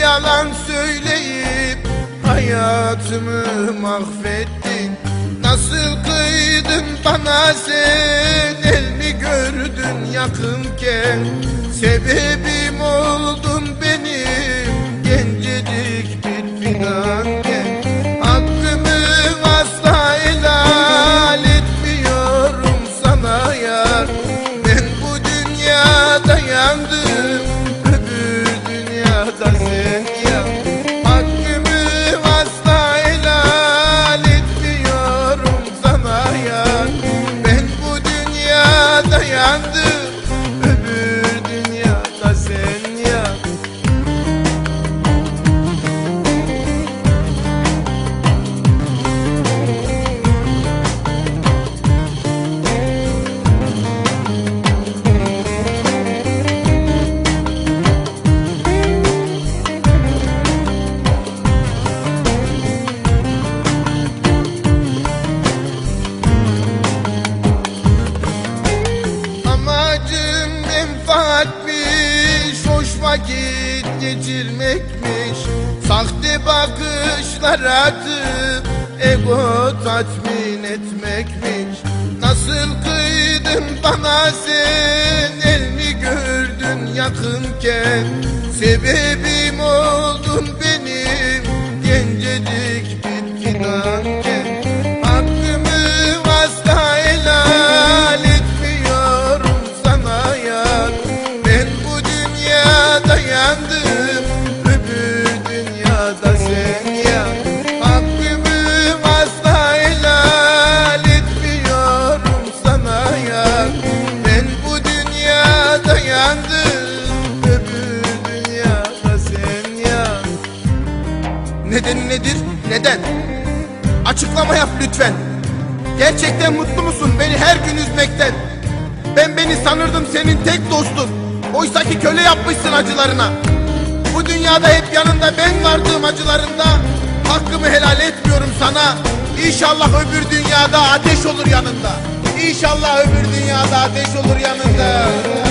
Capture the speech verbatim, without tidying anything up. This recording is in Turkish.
yalan söyleyip hayatımı mahvettin. Nasıl kıydın bana sen, el mi gördün yakınken? Sebebim oldun benim gencecik bir fidanken. Hakkımı asla helal etmiyorum sana yar. Ben bu dünyada yandım, öbür dünyada sen yan. Hakkımı asla helal etmiyorum sana yar. Ben bu dünyada yandım, öbür dünyada sen yan. Amacım menfaatmiş, hoş vakit geçirmekmiş. Sahte bakışlar atıp ego tatmin etmekmiş. Nasıl kıydın bana sen, el mi gördün yakınken? Sebebim oldun benim gencecik bir fidanken. Hakkımı asla helal etmiyorum sana yar. Ben bu dünyada yandım, öbür dünyada sen yan. Hakkımı asla helal etmiyorum sana yar. Ben bu dünyada yandım, öbür dünyada sen yan. Neden nedir? Neden? Açıklama yap lütfen. Gerçekten mutlu musun beni her gün üzmekten? Ben beni sanırdım senin tek dostun. Oysaki köle yapmışsın acılarına. Bu dünyada hep yanında ben vardığım acılarında. Hakkımı helal etmiyorum sana. İnşallah öbür dünyada ateş olur yanında. İnşallah öbür dünyada ateş olur yanında.